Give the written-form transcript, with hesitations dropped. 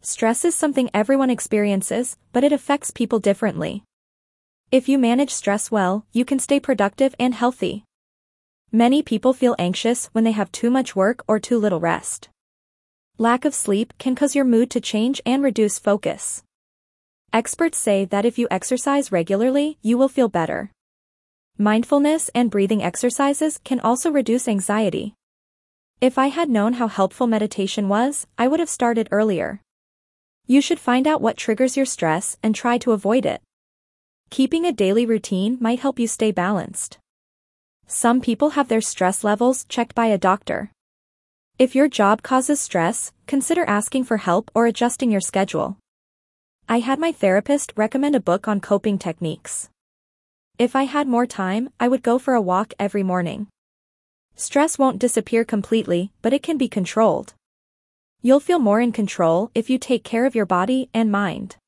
Stress is something everyone experiences, but it affects people differently. If you manage stress well, you can stay productive and healthy. Many people feel anxious when they have too much work or too little rest. Lack of sleep can cause your mood to change and reduce focus. Experts say that if you exercise regularly, you will feel better. Mindfulness and breathing exercises can also reduce anxiety. If I had known how helpful meditation was, I would have started earlier. You should find out what triggers your stress and try to avoid it. Keeping a daily routine might help you stay balanced. Some people have their stress levels checked by a doctor. If your job causes stress, consider asking for help or adjusting your schedule. I had my therapist recommend a book on coping techniques. If I had more time, I would go for a walk every morning. Stress won't disappear completely, but it can be controlled. You'll feel more in control if you take care of your body and mind.